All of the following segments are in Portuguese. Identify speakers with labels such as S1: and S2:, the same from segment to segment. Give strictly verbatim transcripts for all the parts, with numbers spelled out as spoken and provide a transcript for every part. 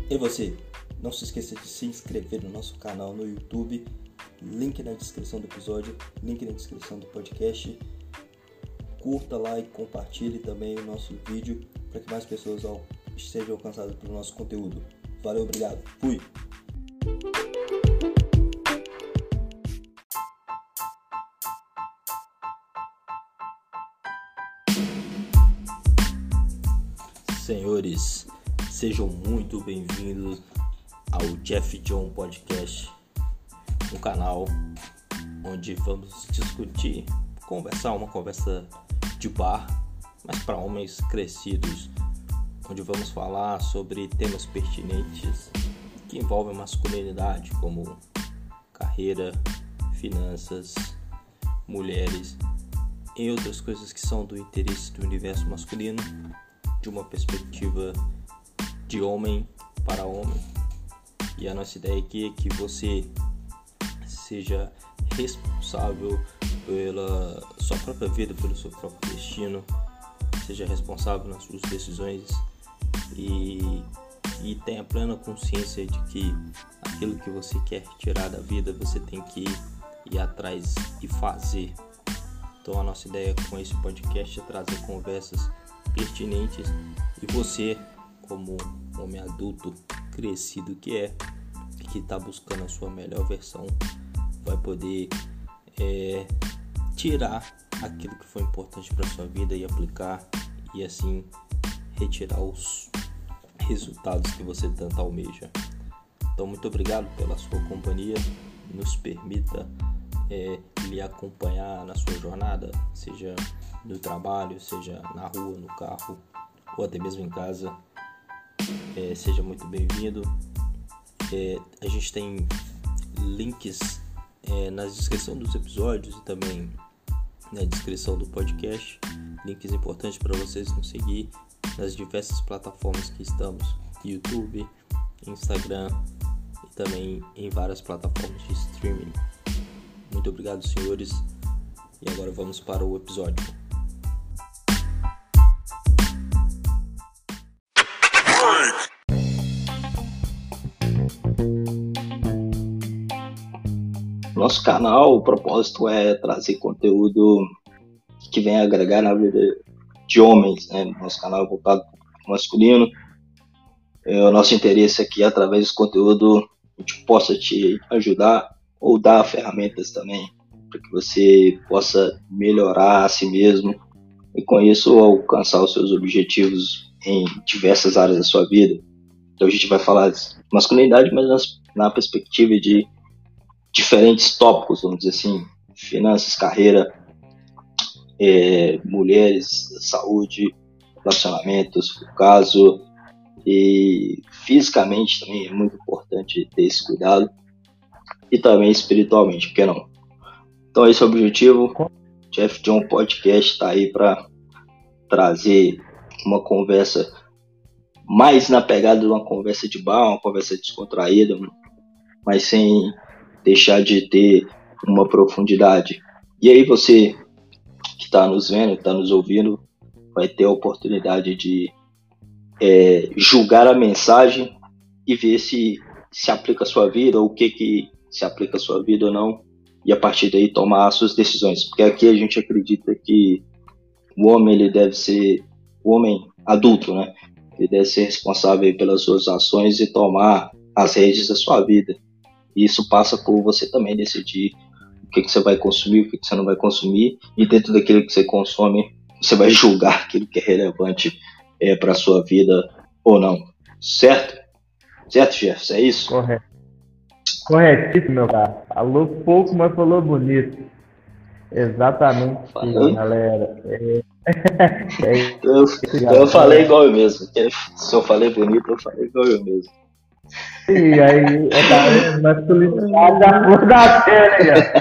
S1: E você, não se esqueça de se inscrever no nosso canal no YouTube, link na descrição do episódio, link na descrição do podcast. Curta lá e compartilhe também o nosso vídeo para que mais pessoas sejam alcançadas pelo nosso conteúdo. Valeu, obrigado, fui! Senhores, sejam muito bem-vindos ao Jeff John Podcast, um canal onde vamos discutir, conversar, uma conversa de bar, mas para homens crescidos, onde vamos falar sobre temas pertinentes que envolvem masculinidade, como carreira, finanças, mulheres e outras coisas que são do interesse do universo masculino, de uma perspectiva de homem para homem. E a nossa ideia aqui é que você seja responsável pela sua própria vida, pelo seu próprio destino, seja responsável nas suas decisões e, e tenha plena consciência de que aquilo que você quer tirar da vida, você tem que ir atrás e fazer. Então a nossa ideia com esse podcast é trazer conversas pertinentes e você, como homem adulto crescido que é e que está buscando a sua melhor versão, vai poder é, tirar aquilo que foi importante para sua vida e aplicar, e assim retirar os resultados que você tanto almeja. Então, muito obrigado pela sua companhia. Nos permita é, lhe acompanhar na sua jornada, seja no trabalho, seja na rua, no carro ou até mesmo em casa. É, seja muito bem-vindo. É, a gente tem links é, na descrição dos episódios e também na descrição do podcast, links importantes para vocês nos seguir nas diversas plataformas que estamos: YouTube, Instagram e também em várias plataformas de streaming. Muito obrigado, senhores, e agora vamos para o episódio. Nosso canal, o propósito é trazer conteúdo que venha agregar na vida de homens, né? Nosso canal é voltado para o masculino. É, o nosso interesse aqui, através desse conteúdo, a gente possa te ajudar ou dar ferramentas também para que você possa melhorar a si mesmo e com isso alcançar os seus objetivos em diversas áreas da sua vida. Então a gente vai falar de masculinidade, mas nas, na perspectiva de diferentes tópicos, vamos dizer assim: finanças, carreira, é, mulheres, saúde, relacionamentos, no caso, e fisicamente também é muito importante ter esse cuidado, e também espiritualmente, por que não? Então esse é o objetivo. Jeff John Podcast está aí para trazer uma conversa mais na pegada de uma conversa de bar, uma conversa descontraída, mas sem deixar de ter uma profundidade. E aí você que está nos vendo, que está nos ouvindo, vai ter a oportunidade de é, julgar a mensagem e ver se se aplica a sua vida, ou o que, que se aplica a sua vida ou não, e a partir daí tomar as suas decisões. Porque aqui a gente acredita que o homem ele deve ser, o homem adulto, né? Ele deve ser responsável pelas suas ações e tomar as rédeas da sua vida. E isso passa por você também decidir o que, que você vai consumir, o que, que você não vai consumir, e dentro daquilo que você consome, você vai julgar aquilo que é relevante é, para a sua vida ou não. Certo? Certo, Jefferson? É isso?
S2: Correto. Corretíssimo, meu cara. Falou pouco, mas falou bonito. Exatamente, sim, galera. É... é
S1: eu, eu falei igual eu mesmo. Se eu falei bonito, eu falei igual eu mesmo.
S2: E aí, tá vendo? Masculinidade da flor da pele,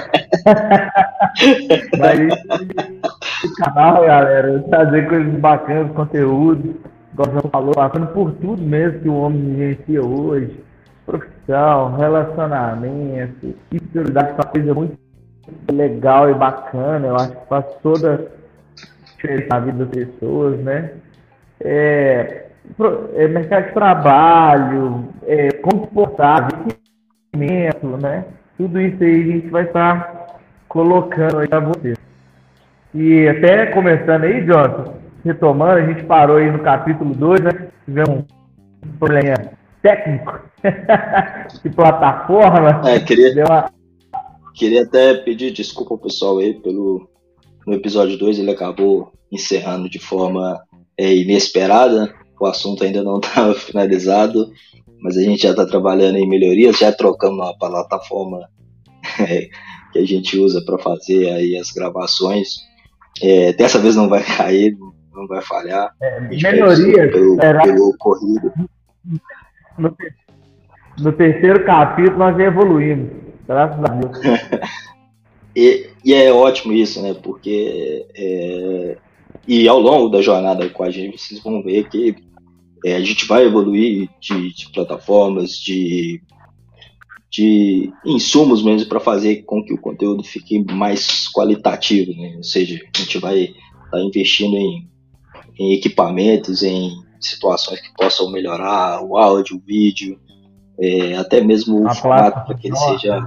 S2: Mas esse canal, galera, trazer coisas bacanas, conteúdo, igual o João falou, passando por tudo mesmo que o homem vivencia hoje: profissão, relacionamento, espiritualidade, é uma coisa muito legal e bacana. Eu acho que faz toda a diferença na vida das pessoas, né? É, pro- é, mercado de trabalho, é, como se portar, investimento, né? Tudo isso aí a gente vai estar colocando aí para você. E até começando aí, Jonathan, retomando, a gente parou aí no capítulo dois, né? Tivemos um problema técnico de plataforma.
S1: É, queria,
S2: Deu uma...
S1: queria até pedir desculpa ao pessoal aí pelo no episódio dois, ele acabou encerrando de forma é, inesperada. O assunto ainda não estava finalizado, mas a gente já está trabalhando em melhorias, já trocamos a plataforma é, que a gente usa para fazer aí as gravações. É, dessa vez não vai cair, não vai falhar. A gente pede desculpa
S2: melhorias,
S1: pelo,
S2: será?
S1: pelo ocorrido.
S2: No, te- no terceiro capítulo nós já evoluímos, graças a Deus.
S1: E, e é ótimo isso, né? Porque é, e ao longo da jornada com a gente, vocês vão ver que é, a gente vai evoluir de, de plataformas, de, de insumos mesmo para fazer com que o conteúdo fique mais qualitativo, né? Ou seja, a gente vai estar tá investindo em, em equipamentos, em situações que possam melhorar o áudio, o vídeo, é, até mesmo o
S2: A
S1: formato para
S2: placa,
S1: que ele
S2: nossa,
S1: seja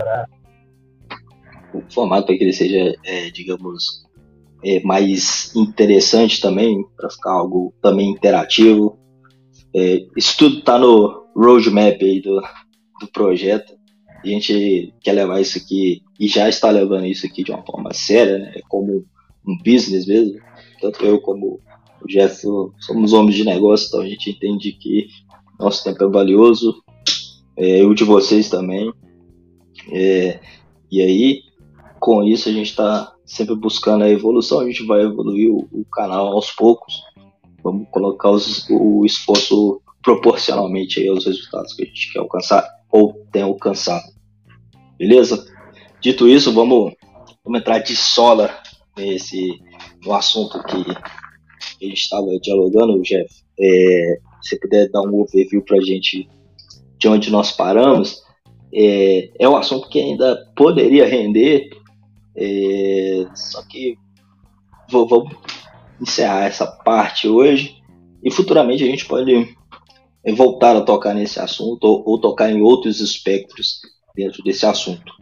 S1: o formato para que ele seja, é, digamos, é, mais interessante também, para ficar algo também interativo. É, isso tudo está no roadmap aí do, do projeto. A gente quer levar isso aqui, e já está levando isso aqui de uma forma séria, né? Como um business mesmo. Tanto eu como o Jeff somos homens de negócio, então a gente entende que nosso tempo é valioso, é, o de vocês também. É, e aí, com isso, a gente está sempre buscando a evolução, a gente vai evoluir o, o canal aos poucos. Vamos colocar os, o esforço proporcionalmente aí aos resultados que a gente quer alcançar ou tem alcançado. Beleza? Dito isso, vamos, vamos entrar de sola nesse, no assunto que a gente estava dialogando, Jeff. É, se você puder dar um overview para a gente de onde nós paramos, é, é um assunto que ainda poderia render, é, só que vou, vamos encerrar essa parte hoje e futuramente a gente pode voltar a tocar nesse assunto ou, ou tocar em outros espectros dentro desse assunto.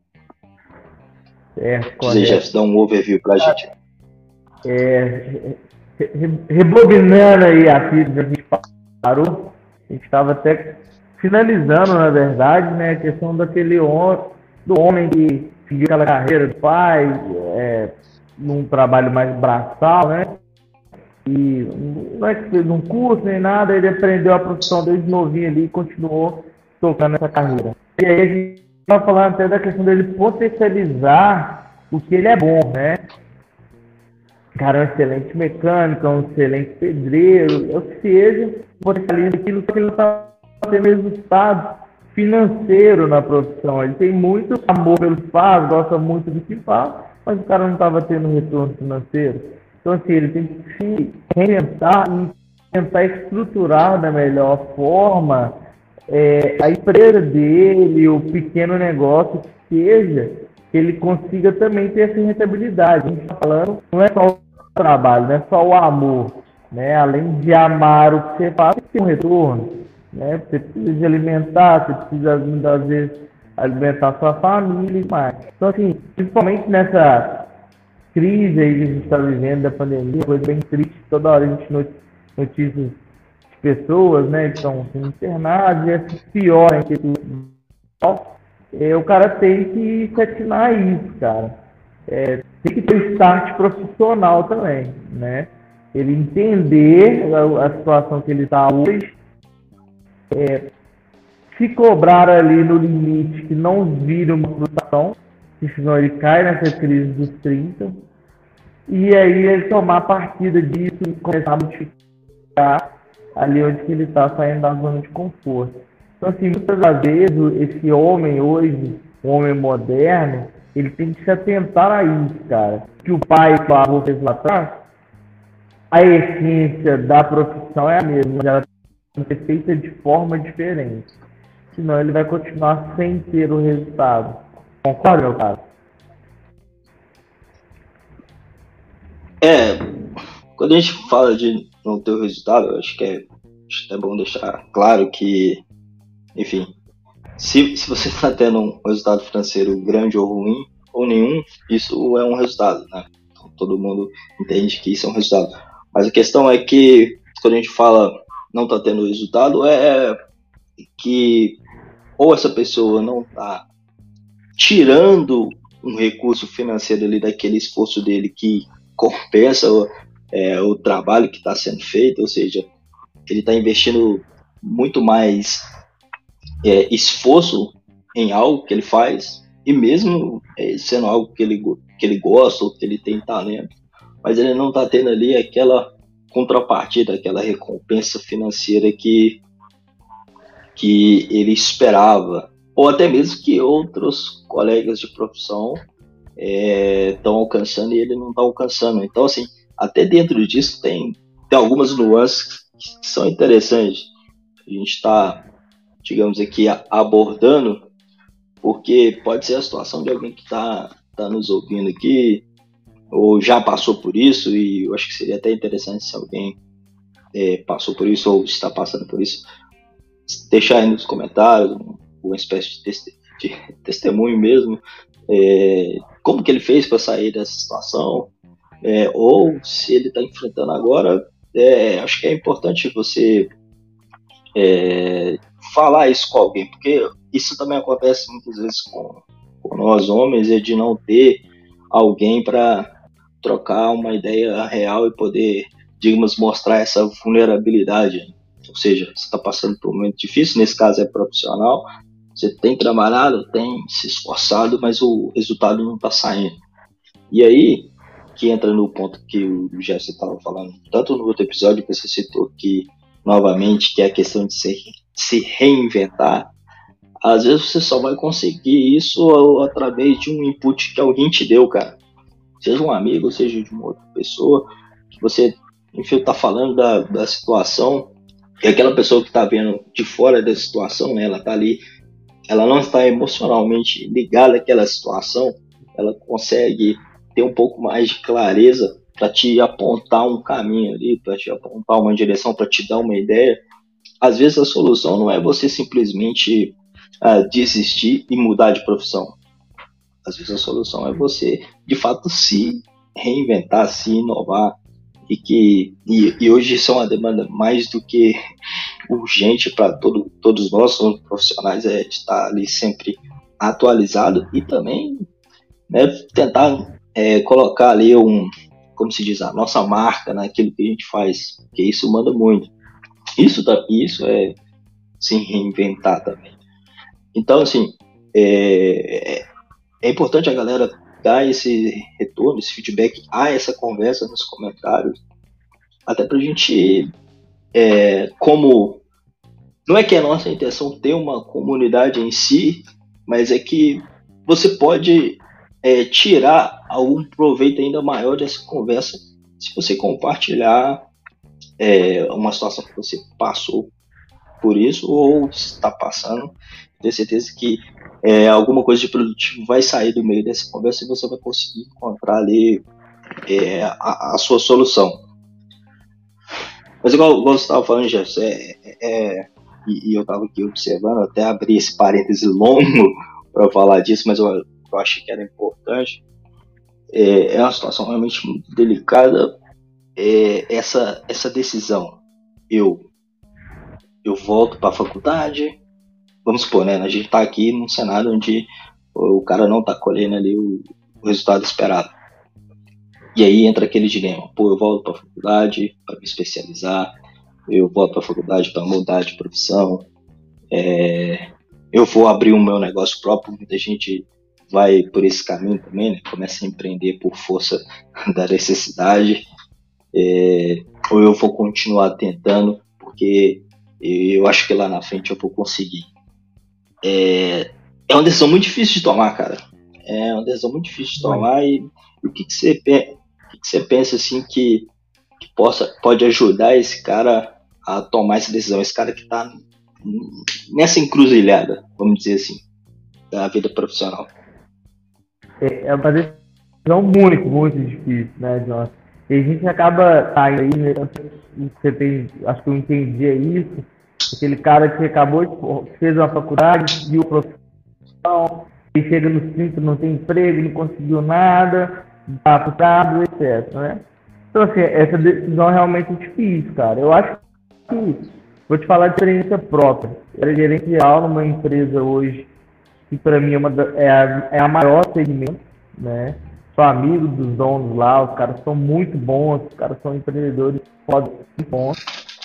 S2: é,
S1: Dizer, Jeff, dá um overview pra gente.
S2: É, rebobinando aí a fita que a gente parou, a gente estava até finalizando, na verdade, né, a questão daquele homem, do homem que seguiu aquela carreira do pai, é, num trabalho mais braçal, né? E não é que fez um curso nem nada, ele aprendeu a profissão desde novinho ali e continuou tocando essa carreira. E aí a gente estava falando até da questão dele potencializar o que ele é bom, né? O cara é um excelente mecânico, é um excelente pedreiro, ou seja, potencializa aquilo que ele não está tendo resultado financeiro na profissão. Ele tem muito amor pelo que faz, gosta muito do que faz, mas o cara não estava tendo retorno financeiro. Então, assim, ele tem que se reinventar e tentar estruturar da melhor forma é, a empresa dele, o pequeno negócio que seja, que ele consiga também ter essa rentabilidade. A gente está falando, não é só o trabalho, não é só o amor, né? Além de amar o que você faz, tem que ter um retorno, né? Você precisa de alimentar, você precisa, muitas vezes, alimentar a sua família e mais. Então, assim, principalmente nessa crise aí que a gente está vivendo da pandemia, coisa bem triste, toda hora a gente notícias de pessoas, né, que estão sendo internadas, e essas piorem que é, o cara tem que se atinar a isso, cara. É, tem que ter um start profissional também, né? Ele entender a, a situação que ele está hoje, é, se cobrar ali no limite que não vira uma frustração, senão ele cai nessa crise dos trinta, e aí ele tomar partida disso e começar a modificar ali onde que ele está saindo da zona de conforto. Então, assim, muitas das vezes, esse homem hoje, o homem moderno, ele tem que se atentar a isso, cara. Que o pai e o avô fez lá atrás, a essência da profissão é a mesma, mas ela tem que ser feita de forma diferente. Senão ele vai continuar sem ter o resultado. Concorda, meu cara?
S1: É, quando a gente fala de não ter o resultado, eu acho que é acho até bom deixar claro que, enfim, se, se você está tendo um resultado financeiro grande ou ruim, ou nenhum, isso é um resultado, né? Então, todo mundo entende que isso é um resultado. Mas a questão é que, quando a gente fala não está tendo resultado, é que ou essa pessoa não está tirando um recurso financeiro ali daquele esforço dele que compensa o, é, o trabalho que está sendo feito, ou seja, ele está investindo muito mais é, esforço em algo que ele faz, e mesmo é, sendo algo que ele, que ele gosta ou que ele tem talento, mas ele não está tendo ali aquela contrapartida, aquela recompensa financeira que, que ele esperava, ou até mesmo que outros colegas de profissão estão é, alcançando e ele não está alcançando. Então, assim, até dentro disso tem, tem algumas nuances que são interessantes. A gente está, digamos aqui, abordando, porque pode ser a situação de alguém que está tá nos ouvindo aqui, ou já passou por isso, e eu acho que seria até interessante se alguém é, passou por isso ou está passando por isso, deixar aí nos comentários uma espécie de, teste, de testemunho mesmo, é, como que ele fez para sair dessa situação, é, ou se ele está enfrentando agora. É, acho que é importante você é, falar isso com alguém, porque isso também acontece muitas vezes com, com nós homens, é de não ter alguém para trocar uma ideia real e poder, digamos, mostrar essa vulnerabilidade. Ou seja, você está passando por um momento difícil, nesse caso é profissional, você tem trabalhado, tem se esforçado, mas o resultado não está saindo. E aí, que entra no ponto que o Jesse estava falando, tanto no outro episódio que você citou aqui, novamente, que é a questão de se, se reinventar. Às vezes você só vai conseguir isso através de um input que alguém te deu, cara. Seja um amigo, seja de uma outra pessoa, que você, enfim, está falando da, da situação, e aquela pessoa que está vendo de fora da situação, né, ela está ali, ela não está emocionalmente ligada àquela situação, ela consegue ter um pouco mais de clareza para te apontar um caminho ali, para te apontar uma direção, para te dar uma ideia. Às vezes a solução não é você simplesmente uh, desistir e mudar de profissão. Às vezes a solução é você, de fato, se reinventar, se inovar, e que e, e hoje isso é uma demanda mais do que urgente para todo, todos nós, somos profissionais, é estar ali sempre atualizado e também, né, tentar é, colocar ali um, como se diz, a nossa marca naquilo que a gente faz, porque isso manda muito. Isso, isso é se reinventar também. Então, assim, é, é importante a galera dar esse retorno, esse feedback, a essa conversa nos comentários, até pra gente, é, como, não é que é a nossa intenção ter uma comunidade em si, mas é que você pode é, tirar algum proveito ainda maior dessa conversa se você compartilhar é, uma situação que você passou por isso ou está passando. Tenho certeza que é, alguma coisa de produtivo vai sair do meio dessa conversa e você vai conseguir encontrar ali é, a, a sua solução. Mas igual, igual você estava falando, Jefferson, é, é, e, e eu estava aqui observando, até abri esse parêntese longo para falar disso, mas eu, eu achei que era importante. É, é uma situação realmente muito delicada, é, essa, essa decisão. Eu, eu volto para a faculdade, vamos supor, né? A gente está aqui num cenário onde o cara não está colhendo ali o, o resultado esperado. E aí entra aquele dilema: pô, eu volto para a faculdade para me especializar, eu volto para a faculdade para mudar de profissão, é, eu vou abrir o meu negócio próprio. Muita gente vai por esse caminho também, né? Começa a empreender por força da necessidade, é, ou eu vou continuar tentando porque eu acho que lá na frente eu vou conseguir. É, é uma decisão muito difícil de tomar, cara. É uma decisão muito difícil de tomar. E, e o que, que, você, o que, que você pensa assim que, que possa, pode ajudar esse cara a tomar essa decisão? Esse cara que está nessa encruzilhada, vamos dizer assim, da vida profissional.
S2: É, é uma decisão muito, muito difícil, né, John? E a gente acaba saindo aí, né? Você tem, acho que eu entendi é isso. Aquele cara que acabou de fez uma faculdade, viu profissão, e chega nos trinta, não tem emprego, não conseguiu nada, tá frustrado, etcétera. Né? Então, assim, essa decisão é realmente difícil, cara. Eu acho que, vou te falar de experiência própria. Eu era gerente geral numa empresa hoje, que para mim é, uma da, é, a, é a maior segmento, né? Sou amigo dos donos lá, os caras são muito bons, os caras são empreendedores muito bons.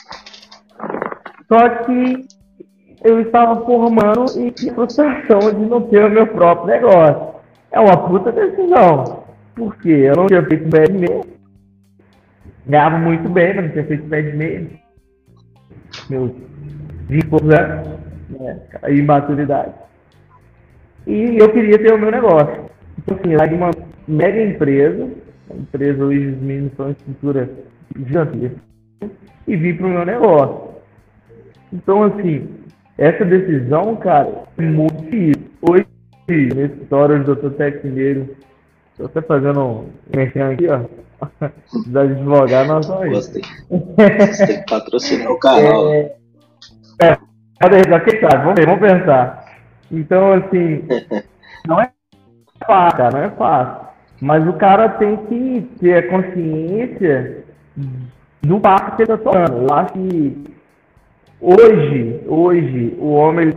S2: Só que eu estava formando e tinha frustração de não ter o meu próprio negócio. É uma puta decisão. Porque eu não tinha feito pé de meia. Ganhava muito bem, mas não tinha feito pé de meia. Meus vinte e poucos anos, né? Imaturidade. E eu queria ter o meu negócio. Então, assim, lá de uma mega empresa, a empresa hoje os meninos são uma estrutura gigantesca, e vim para o meu negócio. Então, assim, essa decisão, cara, é muito difícil. Hoje, nesse história do doutor Tex Mineiro, estou até fazendo um mexendo aqui, ó. Da advogado, nós vamos aí.
S1: Gostei. Você tem que patrocinar o canal.
S2: É, é, quem sabe? Vamos ver, vamos pensar. Então, assim, não é fácil, cara, não é fácil. Mas o cara tem que ter a consciência do passo que ele está tomando. Eu acho que hoje, hoje, o homem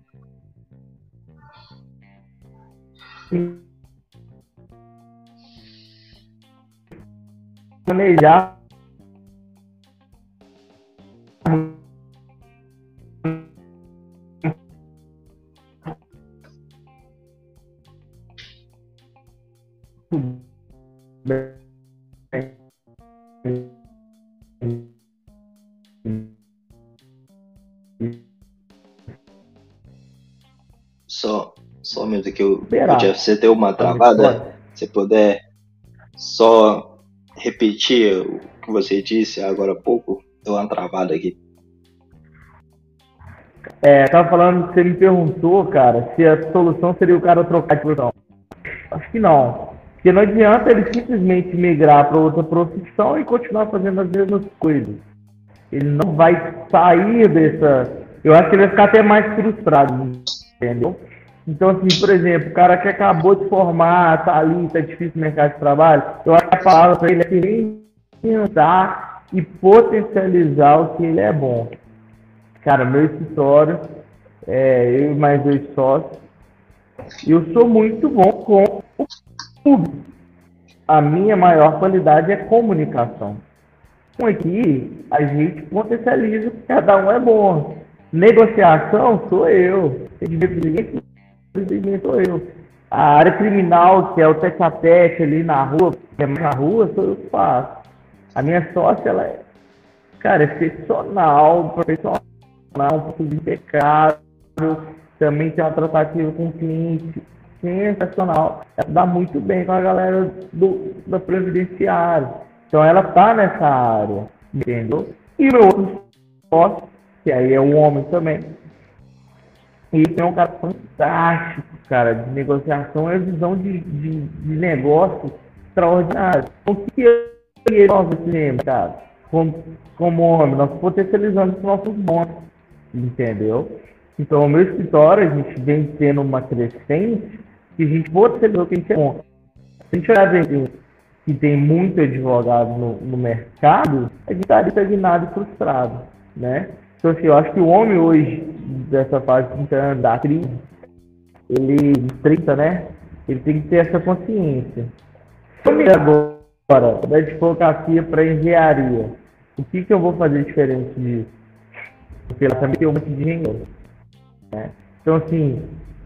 S2: planejar
S1: Só, só mesmo que o, o Jeff, você deu uma travada, se puder só repetir o que você disse agora há pouco, deu uma travada aqui.
S2: É, tava falando que você me perguntou, cara, se a solução seria o cara trocar de profissão. Acho que não. Porque não adianta ele simplesmente migrar para outra profissão e continuar fazendo as mesmas coisas. Ele não vai sair dessa... Eu acho que ele vai ficar até mais frustrado, entendeu? Então, assim, por exemplo, o cara que acabou de formar, tá ali, tá difícil no mercado de trabalho, eu acho que a palavra para ele é reinventar e potencializar o que ele é bom. Cara, meu escritório, é, eu e mais dois sócios, eu sou muito bom com o público. A minha maior qualidade é comunicação. Com aqui, a gente potencializa que cada um é bom. Negociação sou eu. Ninguém sou eu. A área criminal, que é o tete a tete ali na rua, que é mais na rua, sou eu que faço. A minha sócia, ela é, cara, excepcional, profissional, um pouco impecável, também tem uma tratativa com o cliente sensacional. Ela dá muito bem com a galera do, da previdenciária. Então ela tá nessa área, entendeu? E o meu outro sócio, que aí é um homem também, e tem um cara fantástico, cara, de negociação e visão de, de, de negócio extraordinário. Então, o que eu e nós temos, cara, como, como homem, nós potencializamos os nossos bons, entendeu? Então, o meu escritório, a gente vem tendo uma crescente que a gente potencializou o que a gente é bom. Se a gente olhar ver que tem muito advogado no, no mercado, a gente está estagnado e frustrado, né? Então, assim, eu acho que o homem hoje, dessa fase de trinta anos, da crise, ele, trinta, né? Ele tem que ter essa consciência. Agora, da advocacia para engenharia, o que, que eu vou fazer diferente disso? Porque ela também tem um monte de engenheiro, né? Então, assim,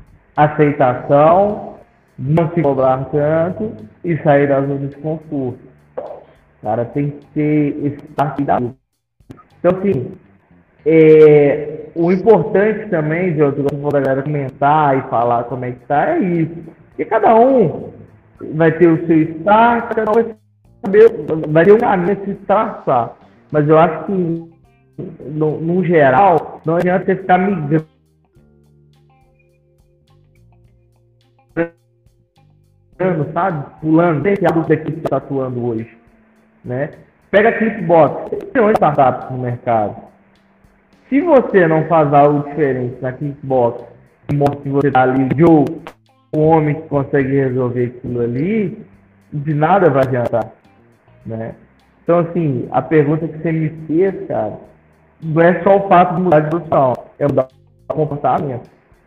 S2: aceitação, não se cobrar tanto e sair da zona de conforto. Cara, tem que ter esse partido. Então, assim, é, o importante também, de eu da galera comentar e falar como é que tá, é isso. Porque cada um vai ter o seu start, cada um vai saber, vai ter um caminho a se traçar. Mas eu acho que, no, no geral, não adianta você ficar migrando, sabe? Pulando, tem que algo daqui que você está atuando hoje. né? Pega a Clickbox, tem milhões de startups no mercado. Se você não faz algo diferente na Clickbox, que mostra que você está ali, Joe, o homem que consegue resolver aquilo ali, de nada vai adiantar, né? Então, assim, a pergunta que você me fez, cara, não é só o fato de mudar de profissão, é mudar o comportamento.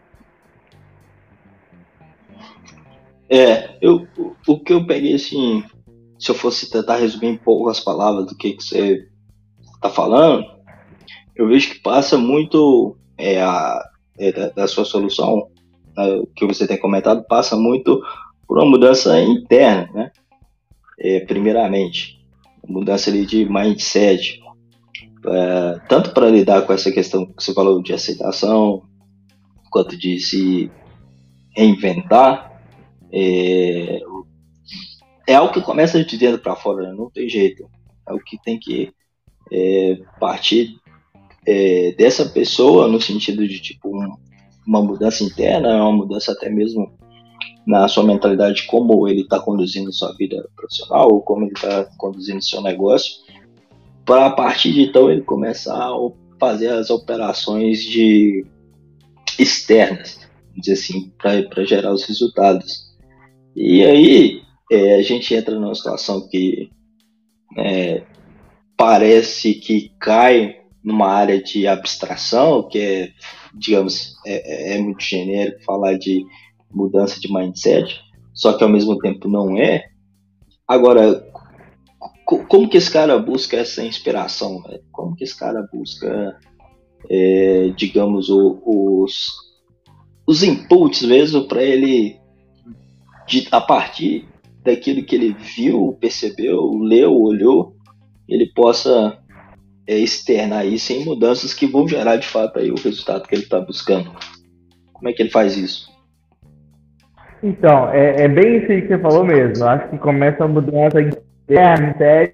S1: É, eu, o, o que eu peguei, assim, se eu fosse tentar resumir em poucas palavras do que, que você está falando, eu vejo que passa muito é, a, é, da, da sua solução, né, que você tem comentado, passa muito por uma mudança interna, né? É, primeiramente, mudança ali de mindset, é, tanto para lidar com essa questão que você falou de aceitação, quanto de se reinventar. É, é algo que começa de dentro para fora, né? Não tem jeito. É o que tem que é, partir é, dessa pessoa, no sentido de tipo um, uma mudança interna, uma mudança até mesmo na sua mentalidade, como ele está conduzindo sua vida profissional, ou como ele está conduzindo seu negócio, para a partir de então ele começar a fazer as operações de externas, vamos dizer assim, para gerar os resultados. E aí é, a gente entra numa situação que é, parece que cai numa área de abstração, que é, digamos, é, é muito genérico falar de mudança de mindset, só que ao mesmo tempo não é. Agora, co- como que esse cara busca essa inspiração, né? Como que esse cara busca, é, digamos, o, os, os inputs mesmo para ele, de, a partir daquilo que ele viu, percebeu, leu, olhou, ele possa é, externar isso em mudanças que vão gerar de fato aí o resultado que ele está buscando. Como é que ele faz isso?
S2: Então, é, é bem isso aí que você falou mesmo. Eu acho que começa a mudança interna, interna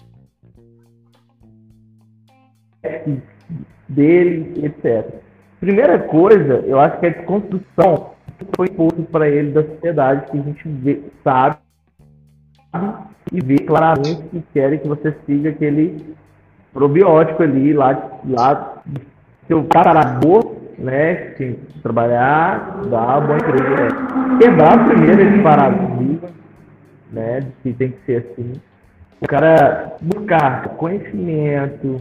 S2: dele, etcétera. Primeira coisa, eu acho que é a desconstrução que foi imposto para ele da sociedade, que a gente vê, sabe e vê claramente que querem que você siga aquele probiótico ali, lá, lá seu cara boa, né? Tem que trabalhar, dar uma boa empresa. Né? Quebrar primeiro esse paradigma, né? De que tem que ser assim. O cara buscar conhecimento.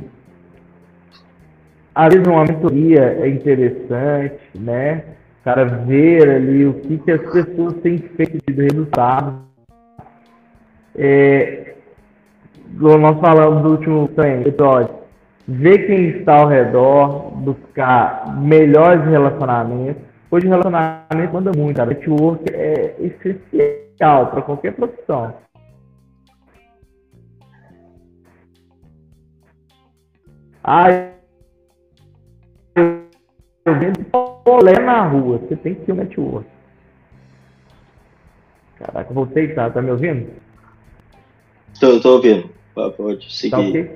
S2: Às vezes uma mentoria é interessante, né? O cara ver ali o que, que as pessoas têm feito de resultado. É, nós falamos do último episódio, ver quem está ao redor, buscar melhores relacionamentos. Hoje o relacionamento manda muito, cara. O network é essencial para qualquer profissão. Ah, eu vendo polé na rua, você tem que ter um network. Caraca, eu voltei, tá? Tá me ouvindo?
S1: Tô, tô ouvindo. Pode seguir.
S2: Tá ok?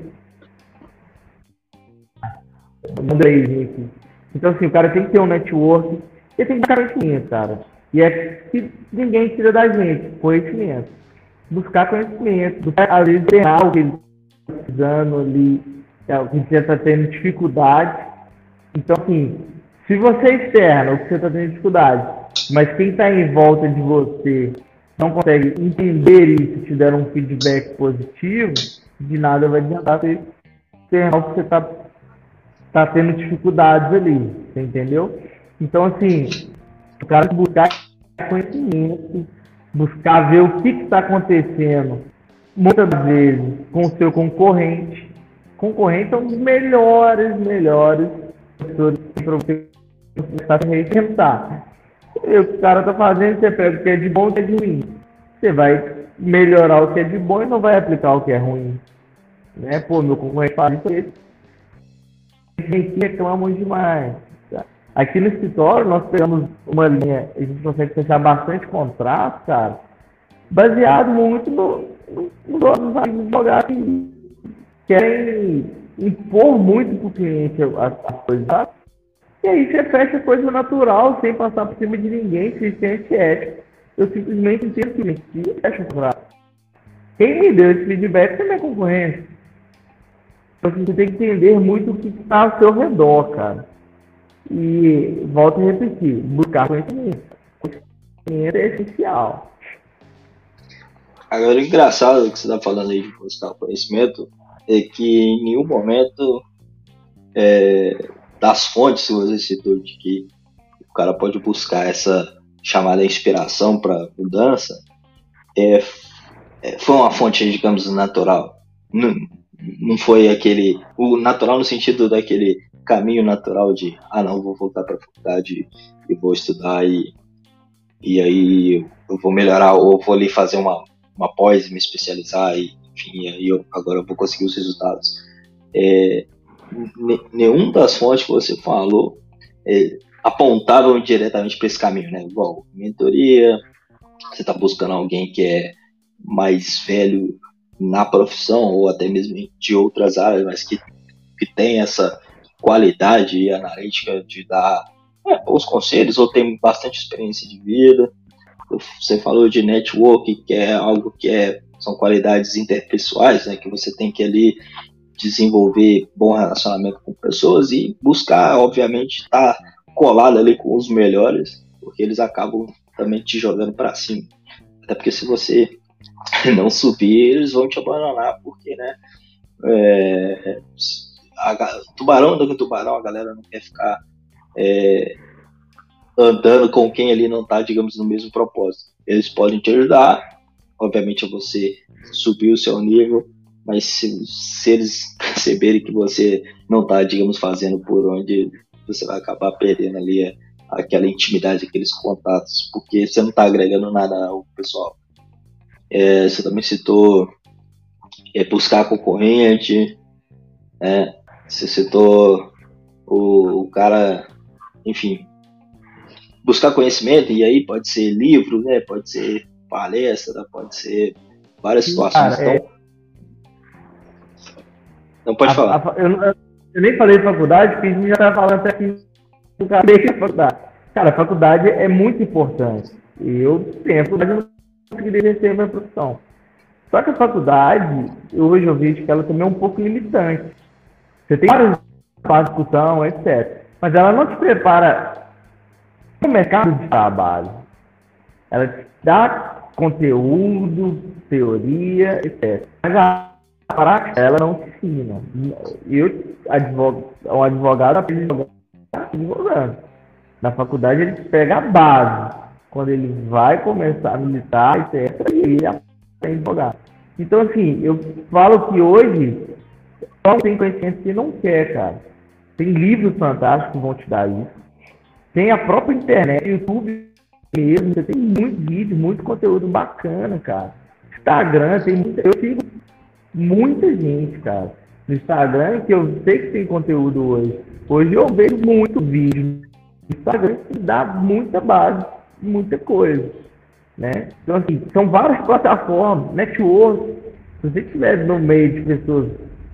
S2: Mandei aqui. Então, assim, o cara tem que ter um network e tem que ter conhecimento, cara. E é que ninguém tira da gente, conhecimento. Buscar conhecimento, buscar, às vezes, treinar o que ele está precisando ali, o que você está tendo dificuldade. Então, assim, se você é externo, o que você está tendo dificuldade, mas quem está em volta de você não consegue entender isso, te der um feedback positivo, de nada vai adiantar você externar o que você está tá tendo dificuldades ali, você entendeu? Então, assim, o cara buscar conhecimento, buscar ver o que está acontecendo, muitas vezes, com o seu concorrente. Concorrente são os melhores, melhores professores para você começar a reinventar. E o que o cara está fazendo, você pega o que é de bom e o que é de ruim. Você vai melhorar o que é de bom e não vai aplicar o que é ruim. Né? Pô, meu concorrente faz isso, gente reclama muito demais. Tá? Aqui no escritório, nós pegamos uma linha, a gente consegue fechar bastante contrato, cara, baseado muito no, no, nos advogados que querem impor muito para o cliente as, as coisas. Tá? E aí você fecha coisa natural, sem passar por cima de ninguém, sem ser ético. Eu simplesmente entendo que e fecha o contrato. Quem me deu esse feedback foi minha concorrência. Então, você tem que entender muito o que está ao seu redor, cara. E volto a repetir, buscar conhecimento. Conhecimento é essencial.
S1: Agora, o engraçado que você está falando aí de buscar conhecimento é que em nenhum momento é, das fontes que você citou de que o cara pode buscar essa chamada inspiração para mudança, é, é, foi uma fonte, digamos, natural. Não, não foi aquele, o natural no sentido daquele caminho natural de, ah não, vou voltar para a faculdade e vou estudar e, e aí eu vou melhorar, ou vou ali fazer uma, uma pós, me especializar e enfim, aí eu, agora eu vou conseguir os resultados. É, n- nenhum das fontes que você falou é, apontavam diretamente para esse caminho, né? Igual mentoria, você está buscando alguém que é mais velho na profissão ou até mesmo de outras áreas, mas que, que tem essa qualidade analítica de dar é, bons conselhos ou tem bastante experiência de vida. Você falou de network, que é algo que é, são qualidades interpessoais, né, que você tem que ali desenvolver bom relacionamento com pessoas e buscar, obviamente, estar colado ali com os melhores, porque eles acabam também te jogando para cima. Até porque se você não subir, eles vão te abandonar, porque, né, é, a, tubarão anda com tubarão, a galera não quer ficar é, andando com quem ali não está, digamos, no mesmo propósito. Eles podem te ajudar, obviamente, a você subir o seu nível, mas se, se eles perceberem que você não está, digamos, fazendo por onde, você vai acabar perdendo ali é, aquela intimidade, aqueles contatos, porque você não está agregando nada ao pessoal. É, você também citou é, buscar concorrente, né? Você citou o, o cara, enfim, buscar conhecimento, e aí pode ser livro, né? Pode ser palestra, pode ser várias situações.
S2: Cara,
S1: então, é... não pode
S2: a,
S1: falar.
S2: A, eu, eu nem falei de faculdade, porque a gente já estava falando até aqui do cara da faculdade. Cara, a faculdade é muito importante. Eu tento, mas eu não consegui exercer a minha profissão. Só que a faculdade, hoje eu vejo que ela também é um pouco limitante. Você tem várias fases de discussão, etcétera. Mas ela não te prepara para o mercado de trabalho. Ela te dá conteúdo, teoria, etcétera. Mas a prática, ela não te ensina. Eu, advogado, um advogado, aprende advogando. Na faculdade, ele pega a base. Quando ele vai começar a militar, etcétera, e ele aprende a advogar. Então, assim, eu falo que hoje só tem conhecimento que não quer, cara. Tem livros fantásticos que vão te dar isso. Tem a própria internet, YouTube mesmo. Você tem muito vídeo, muito conteúdo bacana, cara. Instagram, tem muita... Eu sigo muita gente, cara. No Instagram, que eu sei que tem conteúdo hoje. Hoje eu vejo muito vídeo. No Instagram que dá muita base, muita coisa, né? Então, assim, são várias plataformas, network. Se você estiver no meio de pessoas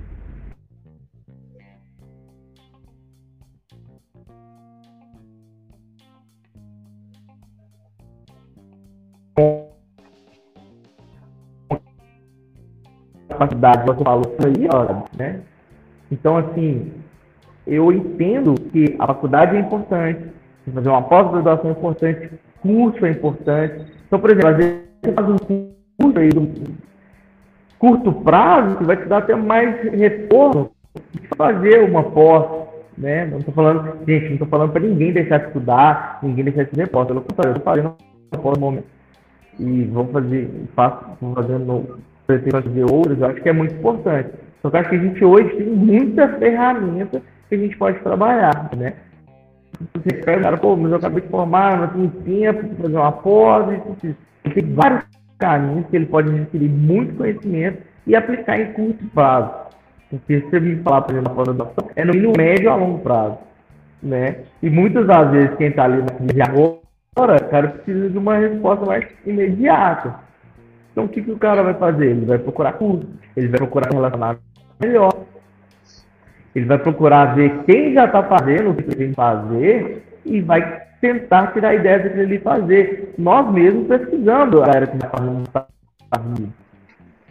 S2: capacidade, você falou aí, ó, né? Então, assim, eu entendo que a faculdade é importante, fazer uma pós-graduação é importante, curso é importante. Então, por exemplo, às vezes você faz um curso aí do curto prazo, que vai te dar até mais retorno de fazer uma pós, né? Não estou falando, gente, não estou falando para ninguém deixar de estudar, ninguém deixar de fazer pós. Pelo contrário, eu estou fazendo uma pós no momento. E vou fazer, faço, vou fazendo, pretendo fazer outras, eu acho que é muito importante. Só que acho que a gente hoje tem muitas ferramentas que a gente pode trabalhar, né? Você cara, pô, mas eu acabei de formar, não tenho tempo de fazer uma pós, ele tem vários caminhos que ele pode adquirir muito conhecimento e aplicar em curto prazo. Porque se você me falar, por exemplo, na pós-graduação, é no mínimo médio a longo prazo, né? E muitas das vezes quem está ali na agora, o cara precisa de uma resposta mais imediata. Então o que, que o cara vai fazer? Ele vai procurar curso, ele vai procurar um relacionamento melhor. Ele vai procurar ver quem já está fazendo o que ele tem que fazer e vai tentar tirar a ideia do que ele fazer. Nós mesmos pesquisando a galera que está fazendo nos Estados Unidos.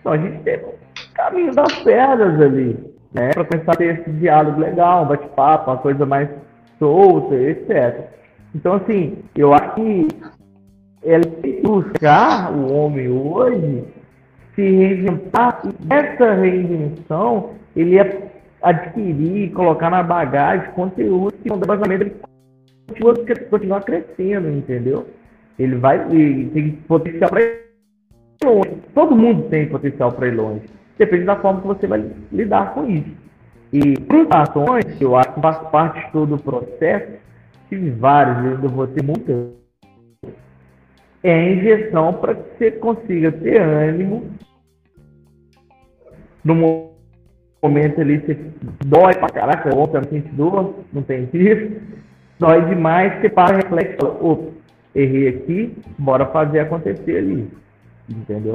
S2: Então a gente tem um caminho das pedras ali, né? Para começar a ter esse diálogo legal, um bate-papo, uma coisa mais solta, etcétera. Então, assim, eu acho que ela tem que buscar o homem hoje se reinventar, e nessa reinvenção ele ia adquirir, colocar na bagagem conteúdo que não dá vazamento, ele continua, continua crescendo, entendeu? Ele vai, ele tem potencial para ir longe. Todo mundo tem potencial para ir longe. Depende da forma que você vai lidar com isso. E frustrações, que eu acho que faz parte de todo o processo, tive vários, eu vou ter muitas, é a injeção para que você consiga ter ânimo. No momento ali, você dói pra caraca, ontem não sente dor, não tem isso. Dói demais, você para, reflete e fala, opa, errei aqui, bora fazer acontecer ali. Entendeu?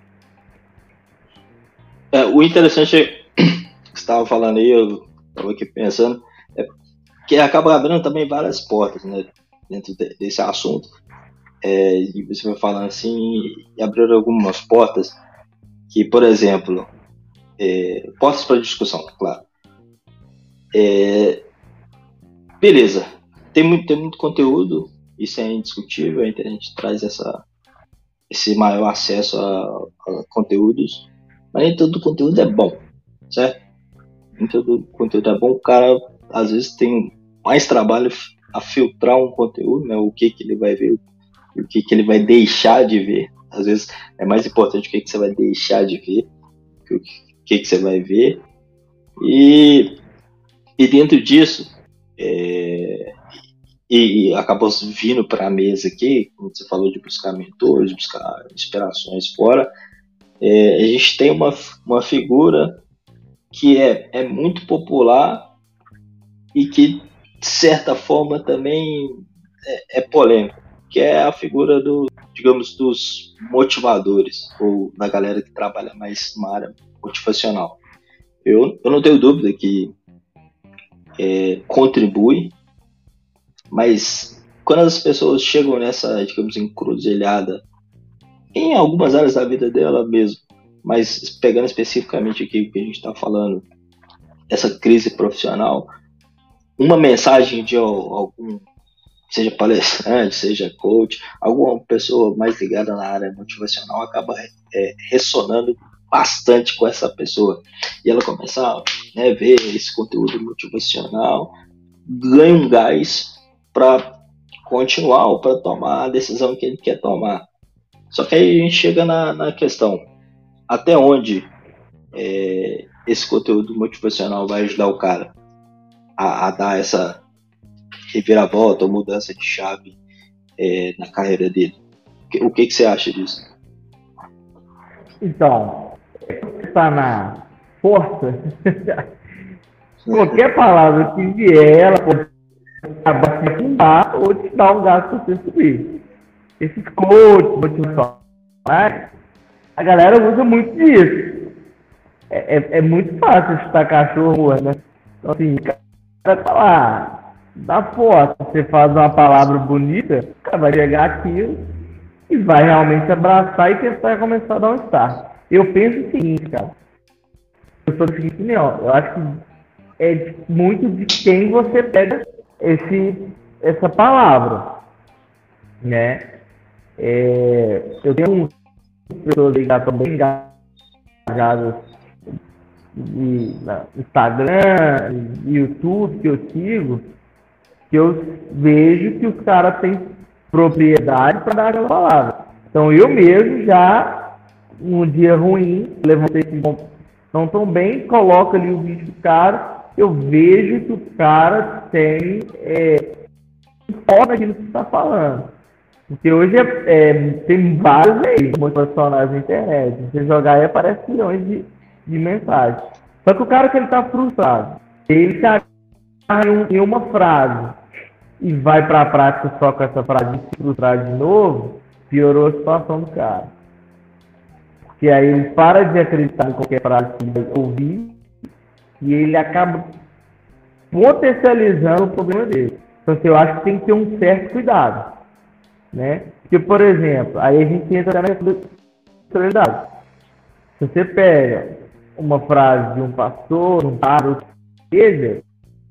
S1: É, o interessante é que você estava falando aí, eu estava aqui pensando, é que acaba abrindo também várias portas, né, dentro de, desse assunto. É, e você vai falando assim, e abriram algumas portas que, por exemplo, é, portas para discussão, claro. É, beleza, tem muito, tem muito conteúdo, isso é indiscutível, a internet traz essa, esse maior acesso a, a conteúdos, mas nem todo conteúdo é bom, certo? Nem todo conteúdo é bom, o cara às vezes tem mais trabalho a filtrar um conteúdo, né, o que, que ele vai ver, o que, que ele vai deixar de ver. Às vezes é mais importante o que, que você vai deixar de ver, o que, que você vai ver. E, e dentro disso, é, e, e acabou vindo para a mesa aqui, como você falou de buscar mentores, buscar inspirações fora, é, a gente tem uma, uma figura que é, é muito popular e que, de certa forma, também é, é polêmica, que é a figura do, digamos, dos motivadores, ou da galera que trabalha mais na área motivacional. Eu, eu não tenho dúvida que é, contribui, mas quando as pessoas chegam nessa, digamos, encruzilhada, em algumas áreas da vida dela mesmo, mas pegando especificamente aqui o que a gente está falando, essa crise profissional, uma mensagem de algum, seja palestrante, seja coach, alguma pessoa mais ligada na área motivacional acaba é, ressonando bastante com essa pessoa. E ela começa a, né, ver esse conteúdo motivacional, ganha um gás para continuar ou para tomar a decisão que ele quer tomar. Só que aí a gente chega na, na questão, até onde é, esse conteúdo motivacional vai ajudar o cara a, a dar essa reviravolta ou mudança de chave é, na carreira dele. O que, que você acha disso?
S2: Então, está na força, qualquer palavra que vier, ela pode acabar te afundar ou te dar um gasto para você subir. Esses coaches motivacionais, a galera usa muito disso. É, é, é muito fácil chutar cachorro, né? Então, assim, o cara tá lá, dá foto, você faz uma palavra bonita, o cara vai pegar aquilo e vai realmente abraçar e tentar começar a dar um start. Eu penso o seguinte, cara. Eu sou do seguinte opinião. Eu acho que é muito de quem você pega esse, essa palavra, né? É, eu tenho uns pessoas ligadas também engajadas no Instagram, YouTube que eu sigo, que eu vejo que os caras têm propriedade para dar aquela palavra. Então eu mesmo já, num dia ruim, levantei não tão bem, coloco ali o vídeo do cara, eu vejo que o cara tem é, foda naquilo que você está falando. Porque hoje é, é, tem vários aí motivacionais na internet. Você jogar aí aparece milhões de, de mensagens. Só que o cara que ele tá frustrado, ele tá em uma frase e vai para a prática só com essa frase e se frustrar de novo, piorou a situação do cara. Porque aí ele para de acreditar em qualquer frase que ele vai ouvir e ele acaba potencializando o problema dele. Então assim, eu acho que tem que ter um certo cuidado. Né? Porque, por exemplo, aí a gente entra na responsabilidade. Se você pega uma frase de um pastor, um padre, igreja,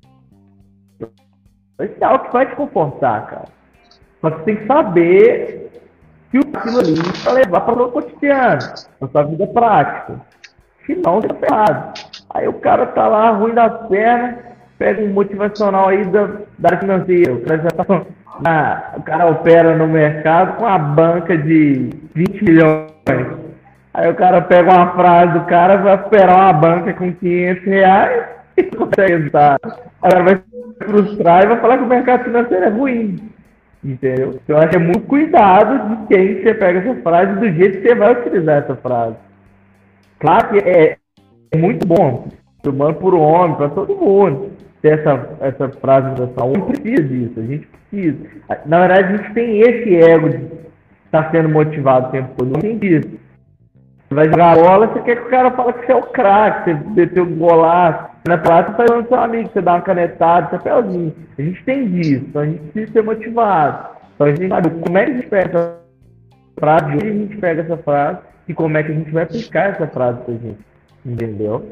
S2: vai ser algo que vai te confortar, cara. Só que você tem que saber que aquilo ali para levar para o cotidiano, para sua vida prática. Senão, você tá ferrado. Aí o cara tá lá, ruim das pernas, pega um motivacional aí da, da área financeira. O cara já tá na, o cara opera no mercado com a banca de vinte milhões. Aí o cara pega uma frase do cara, vai operar uma banca com quinhentos reais e não consegue resultar. Aí o cara vai se frustrar e vai falar que o mercado financeiro é ruim. Entendeu? Então, eu acho que é muito cuidado de quem você pega essa frase e do jeito que você vai utilizar essa frase. Claro que é, é muito bom, humano por homem, para todo mundo, ter essa, essa frase de oração. Não precisa disso, a gente precisa. Na verdade, a gente tem esse ego de estar sendo motivado o tempo todo. Não tem disso. Você vai jogar bola, você quer que o cara fale que você é o craque, você meteu o golaço. Na prática, você tá falando seu amigo, você dá uma canetada, chapéuzinho. A gente tem disso, então a gente precisa ser motivado. Então a gente sabe como é que a gente pega essa frase, de onde a gente pega essa frase e como é que a gente vai aplicar essa frase pra gente. Entendeu?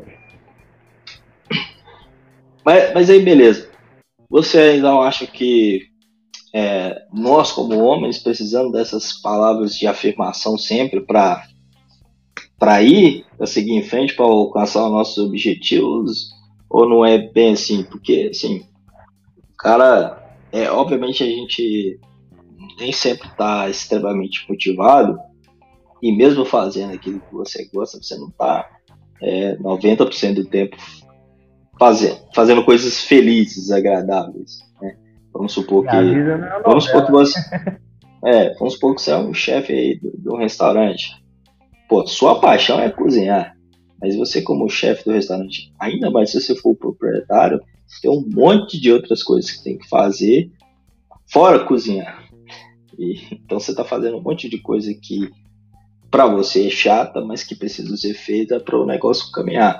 S1: Mas, mas aí, beleza. Você ainda acha que é, nós, como homens, precisamos dessas palavras de afirmação sempre para para ir, para seguir em frente, para alcançar os nossos objetivos? Ou não é bem assim? Porque, assim, cara, é, obviamente a gente nem sempre está extremamente motivado, e mesmo fazendo aquilo que você gosta, você não está é, noventa por cento do tempo fazendo, fazendo coisas felizes, agradáveis, né? Vamos supor que é vamos supor que você é, vamos supor que você é um chefe aí do, do restaurante. Pô, sua paixão é cozinhar, mas você, como chefe do restaurante, ainda mais se você for o proprietário, tem um monte de outras coisas que tem que fazer fora cozinhar. E, então você está fazendo um monte de coisa que para você é chata, mas que precisa ser feita para o negócio caminhar.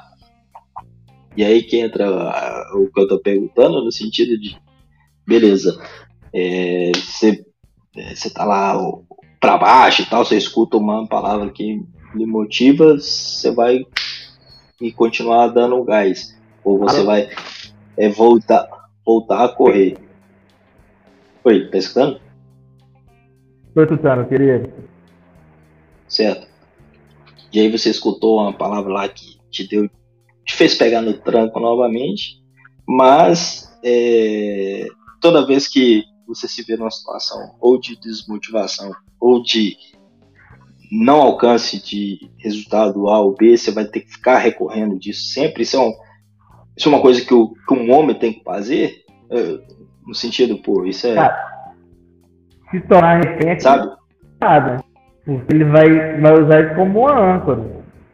S1: E aí que entra a, o que eu estou perguntando, no sentido de, beleza, é, você está lá para baixo e tal, você escuta uma palavra que lhe motiva, você vai e continuar dando gás, ou você Alô? vai é, voltar, voltar a correr. Oi, tá escutando?
S2: Tô escutando, querido.
S1: Certo. E aí você escutou uma palavra lá que te deu, te fez pegar no tranco novamente, mas é, toda vez que você se vê numa situação ou de desmotivação ou de não alcance de resultado A ou B, você vai ter que ficar recorrendo disso sempre. Isso é, um, isso é uma coisa que, o, que um homem tem que fazer, é, no sentido, pô, isso é...
S2: Cara, se tornar refém,
S1: sabe?
S2: Nada. Porque ele vai, vai usar isso como uma âncora.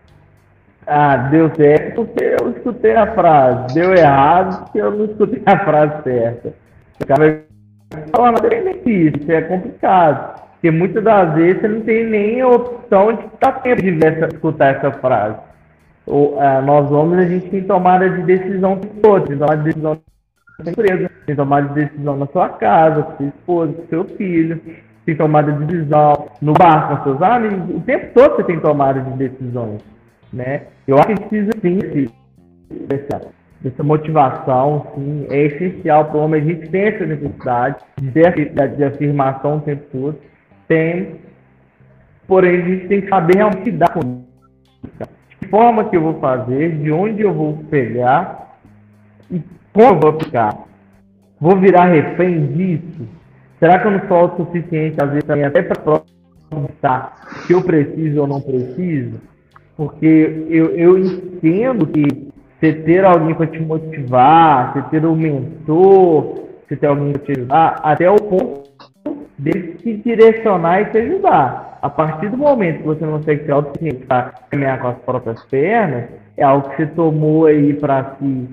S2: Ah, deu certo porque eu escutei a frase. Deu errado porque eu não escutei a frase certa. O cara vai falar, mas é isso, é complicado. Porque muitas das vezes você não tem nem a opção de estar tempo de escutar essa frase. Ou, ah, nós homens, a gente tem tomada de decisão com outros, tem tomada de decisão na sua empresa, tem tomada de decisão na sua casa, com sua esposa, com seu filho, tem tomada de decisão no bar com seus amigos. O tempo todo você tem tomada de decisões, né? Eu acho que precisa sim dessa, dessa motivação, sim, é essencial para o homem. A gente tem essa necessidade de, de afirmação o tempo todo. Tem, porém a gente tem que saber realmente lidar com isso. De que forma que eu vou fazer, de onde eu vou pegar e como eu vou aplicar. Vou virar refém disso? Será que eu não sou o suficiente, às vezes, também até para provar que eu preciso ou não preciso? Porque eu, eu entendo que você ter alguém para te motivar, você ter um mentor, você ter alguém para te ajudar, até o ponto de te direcionar e te ajudar. A partir do momento que você não consegue ser autossuficiente para caminhar com as próprias pernas, é algo que você tomou aí para se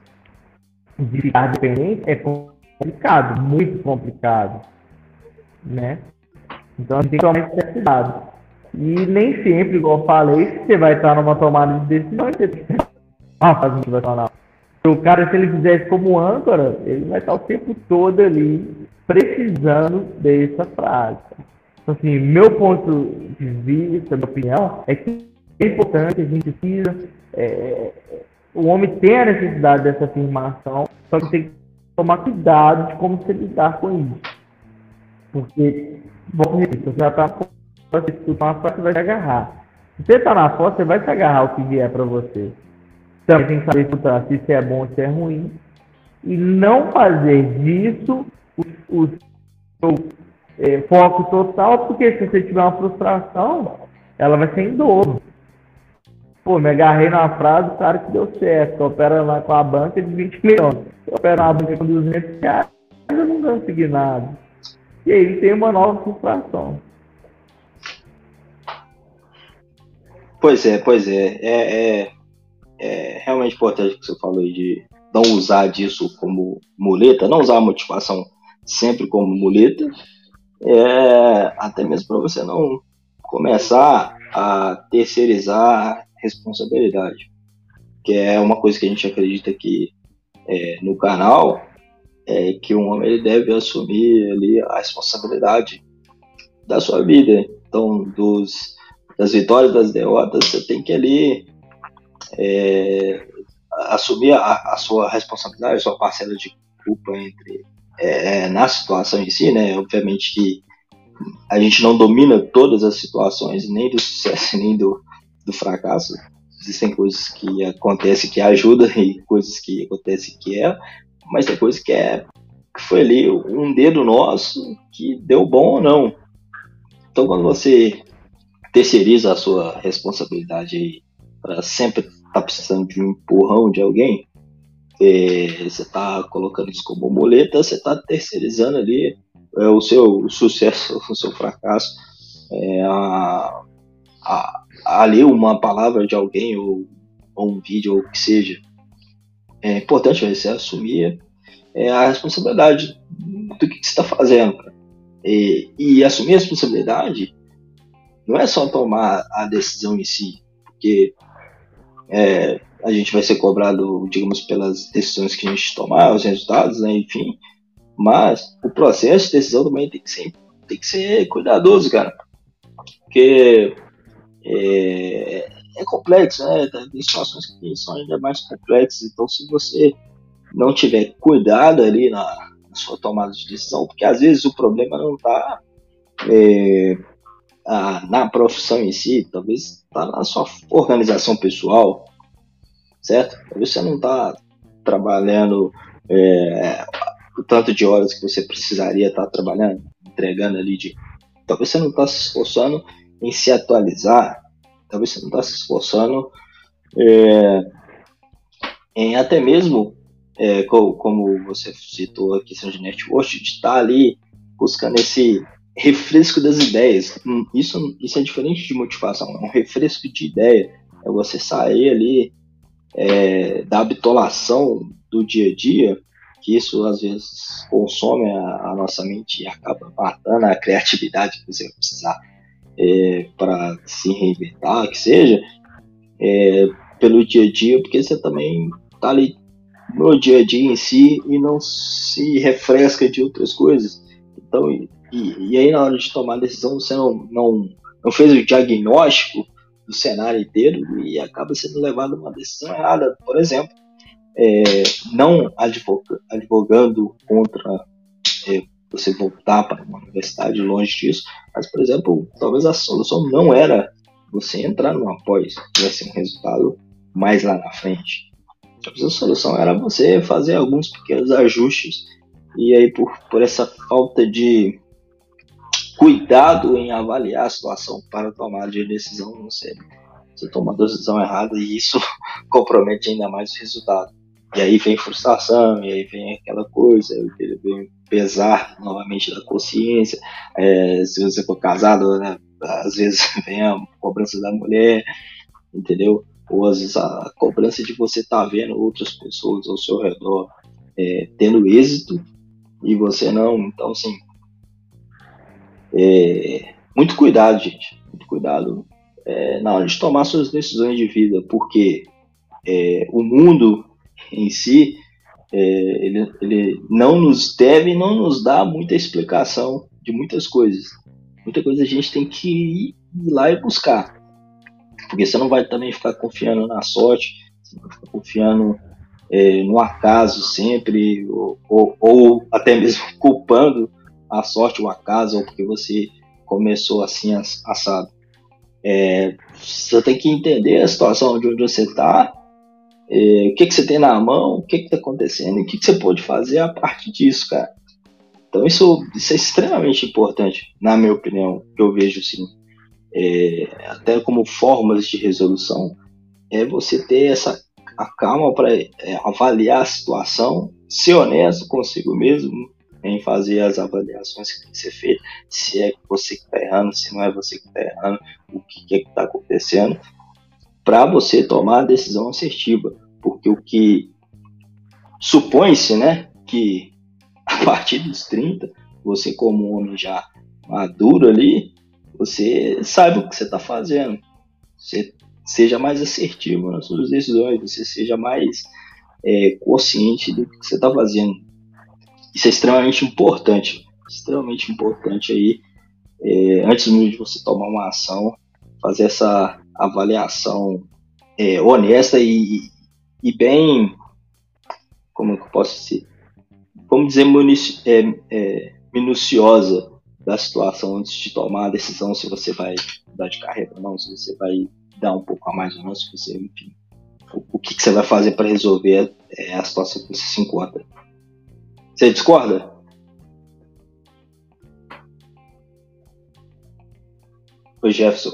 S2: de ficar dependente, é complicado, muito complicado, né? Então a gente tem que tomar esse cuidado. E nem sempre, igual eu falei, você vai estar numa tomada de decisão e você tem que ah, faz motivacional. O cara, se ele fizer isso como âncora, ele vai estar o tempo todo ali precisando dessa frase. Então, assim, meu ponto de vista, minha opinião, é que É importante, a gente precisa. É, o homem tem a necessidade dessa afirmação, só que tem que tomar cuidado de como se lidar com isso. Porque, bom, você já está você escutar uma frase, você vai se agarrar. Se você está na foto, você vai se agarrar ao que vier para você. Também tem que saber escutar se isso é bom ou se é ruim. E não fazer disso o, o seu é, foco total, porque se você tiver uma frustração, ela vai ser em dobro. Pô, me agarrei na frase, o cara que deu certo. Eu opero lá com a banca de vinte milhões. Eu opero uma banca com duzentos reais, eu não consegui nada. E aí tem uma nova frustração.
S1: Pois é, pois é. É, é, é realmente importante o que você falou aí de não usar disso como muleta, não usar a motivação sempre como muleta, é, até mesmo para você não começar a terceirizar responsabilidade, que é uma coisa que a gente acredita aqui é, no canal, é que um homem ele deve assumir ali a responsabilidade da sua vida. Então, dos, das vitórias, das derrotas, você tem que ali é, assumir a, a sua responsabilidade, a sua parcela de culpa entre é, na situação em si, né? Obviamente que a gente não domina todas as situações, nem do sucesso, nem do, do fracasso. Existem coisas que acontecem que ajudam e coisas que acontecem que é, mas tem coisas que é que foi ali um dedo nosso que deu bom ou não. Então, quando você terceiriza a sua responsabilidade para sempre estar tá precisando de um empurrão de alguém, é, você está colocando isso como muleta, você está terceirizando ali é, o seu sucesso, o seu fracasso, é, a, a, ali uma palavra de alguém ou, ou um vídeo ou o que seja. É importante você assumir é, a responsabilidade do que, que você está fazendo, cara. E, e assumir a responsabilidade não é só tomar a decisão em si, porque é, a gente vai ser cobrado, digamos, pelas decisões que a gente tomar, os resultados, né, enfim, mas o processo de decisão também tem que ser, tem que ser cuidadoso, cara, porque é, é complexo, né, tem situações que são ainda mais complexas, então se você não tiver cuidado ali na, na sua tomada de decisão, porque às vezes o problema não está é, na profissão em si, talvez está na sua organização pessoal, certo? Talvez você não está trabalhando é, o tanto de horas que você precisaria estar tá trabalhando, entregando ali de... Talvez você não está se esforçando em se atualizar, talvez você não está se esforçando é, em até mesmo É, como, como você citou a questão de network, de estar ali buscando esse refresco das ideias. Isso, isso é diferente de motivação, é um refresco de ideia. É você sair ali é, da bitolação do dia a dia, que isso às vezes consome a, a nossa mente e acaba matando a criatividade que você vai precisar é, para se reinventar, que seja, é, pelo dia a dia, porque você também está ali no dia a dia em si e não se refresca de outras coisas. Então, e, e aí na hora de tomar a decisão você não, não, não fez o diagnóstico do cenário inteiro e acaba sendo levado a uma decisão errada. Por exemplo, é, não advoga, advogando contra é, você voltar para uma universidade longe disso, mas, por exemplo, talvez a solução não era você entrar numa pós, que vai ser um resultado mais lá na frente. A solução era você fazer alguns pequenos ajustes e aí por, por essa falta de cuidado em avaliar a situação para tomar de decisão, você, você toma a decisão errada e isso compromete ainda mais o resultado. E aí vem frustração, e aí vem aquela coisa, vem pesar novamente da consciência, é, se você for casado, né, às vezes vem a cobrança da mulher, entendeu? Ou às vezes a cobrança de você estar tá vendo outras pessoas ao seu redor é, tendo êxito e você não. Então, assim, é, muito cuidado, gente, muito cuidado é, na hora de tomar suas decisões de vida, porque é, o mundo em si é, ele, ele não nos deve, não nos dá muita explicação de muitas coisas. Muita coisa a gente tem que ir lá e buscar. Porque você não vai também ficar confiando na sorte, você não vai ficar confiando é, no acaso sempre, ou, ou, ou até mesmo culpando a sorte, o acaso, ou porque você começou assim assado. É, você tem que entender a situação de onde você está, é, o que, que você tem na mão, o que está acontecendo e o que, que você pode fazer a partir disso, cara. Então isso, isso é extremamente importante, na minha opinião, que eu vejo assim, é, até como formas de resolução, é você ter essa a calma para é, avaliar a situação, ser honesto consigo mesmo em fazer as avaliações que tem que ser feitas, se é você que está errando, se não é você que está errando, o que é que está acontecendo, para você tomar a decisão assertiva, porque o que supõe-se, né, que a partir dos trinta, você como um homem já maduro ali, você sabe o que você está fazendo, você seja mais assertivo nas suas decisões, você seja mais é, consciente do que você está fazendo. Isso é extremamente importante, extremamente importante aí, é, antes mesmo de você tomar uma ação, fazer essa avaliação é, honesta e, e bem, como eu posso dizer, vamos dizer, munici, é, é, minuciosa da situação antes de tomar a decisão se você vai mudar de carreira ou não, se você vai dar um pouco a mais ou não, se você, enfim, o, o que, que você vai fazer para resolver é, a situação que você se encontra. Você discorda? Oi, Jefferson.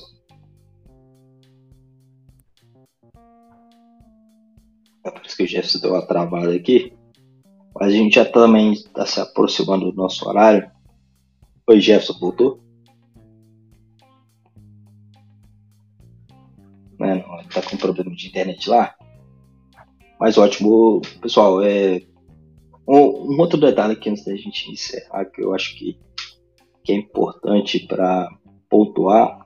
S1: É por isso que o Jefferson deu uma travada aqui. Mas a gente já também está se aproximando do nosso horário. Oi, Jefferson, voltou? Não, não, ele tá com problema de internet lá. Mas ótimo, pessoal. É... Um, um outro detalhe aqui antes da gente encerrar, que eu acho que, que é importante para pontuar,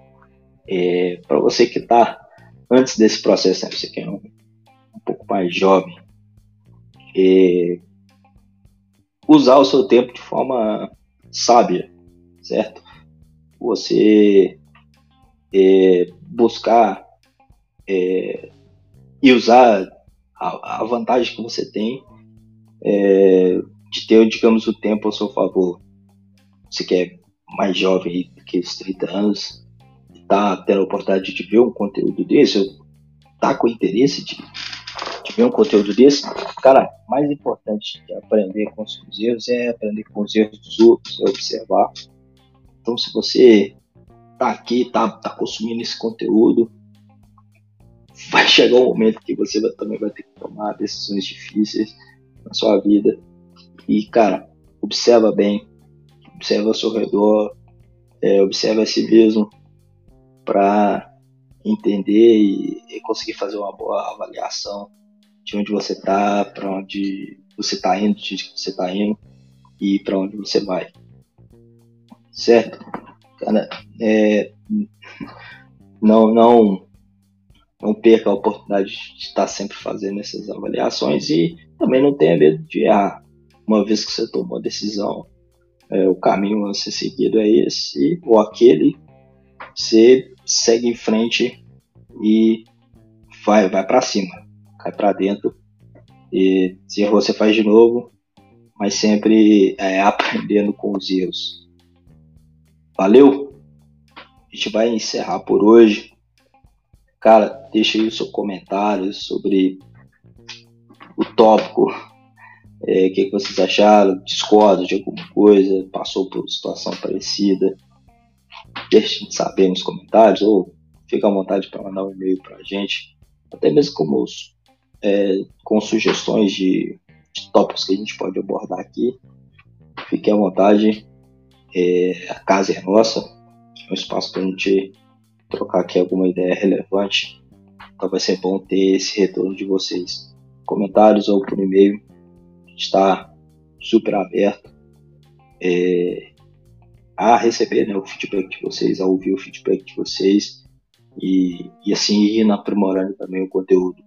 S1: é, para você que está antes desse processo, né, você que é um, um pouco mais jovem, é, usar o seu tempo de forma sábia, certo? Você é, buscar é, e usar a, a vantagem que você tem é, de ter, digamos, o tempo ao seu favor. Você que é mais jovem do que os trinta anos, está tendo a oportunidade de ver um conteúdo desse, está com interesse de, de ver um conteúdo desse, cara, mais importante de aprender com os seus erros é aprender com os erros dos outros, é observar. Então, se você tá aqui, tá, tá consumindo esse conteúdo, vai chegar um momento que você vai, também vai ter que tomar decisões difíceis na sua vida. E, cara, observa bem, observa ao seu redor, é, observa a si mesmo para entender e, e conseguir fazer uma boa avaliação de onde você tá, para onde você tá indo, de onde você tá indo e para onde você vai. Certo? Cara, é, não, não, não perca a oportunidade de estar sempre fazendo essas avaliações e também não tenha medo de errar. Uma vez que você tomou a decisão, é, o caminho a ser seguido é esse ou aquele, você segue em frente e vai, vai para cima, cai para dentro e se errou você faz de novo, mas sempre é, aprendendo com os erros. Valeu? A gente vai encerrar por hoje. Cara, deixa aí o seu comentário sobre o tópico. É, o que, que vocês acharam? Discorda de alguma coisa? Passou por situação parecida? Deixa a gente saber nos comentários ou fica à vontade para mandar um e-mail para a gente. Até mesmo como, é, com sugestões de, de tópicos que a gente pode abordar aqui. Fique à vontade. É, a casa é nossa. É um espaço para a gente trocar aqui alguma ideia relevante. Então vai ser bom ter esse retorno de vocês. Comentários ou por e-mail. A gente está super aberto é, a receber, né, o feedback de vocês, a ouvir o feedback de vocês e, e assim ir aprimorando também o conteúdo.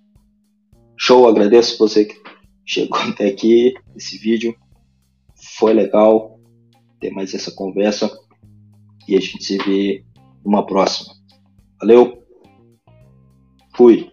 S1: Show, agradeço você que chegou até aqui, esse vídeo. Foi legal ter mais essa conversa e a gente se vê numa próxima. Valeu!
S3: Fui.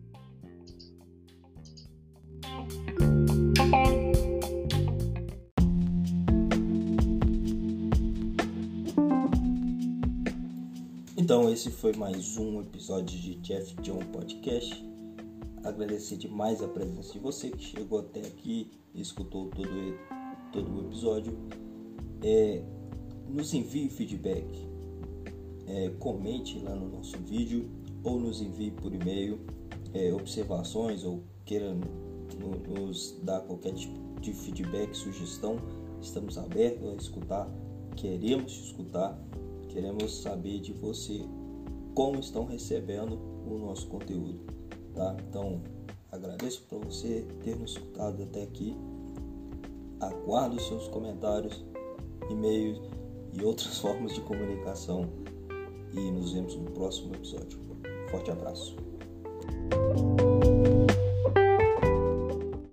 S1: Então esse foi mais um episódio de Jeff John Podcast. Agradecer demais a presença de você que chegou até aqui e escutou todo, todo o episódio. É, nos envie feedback, é, comente lá no nosso vídeo ou nos envie por e-mail é, observações ou queira no, nos dar qualquer tipo de feedback, sugestão. Estamos abertos a escutar, queremos te escutar, queremos saber de você como estão recebendo o nosso conteúdo, tá? Então, agradeço por você ter nos escutado até aqui. Aguardo os seus comentários, e-mails e outras formas de comunicação e nos vemos no próximo episódio. Forte abraço.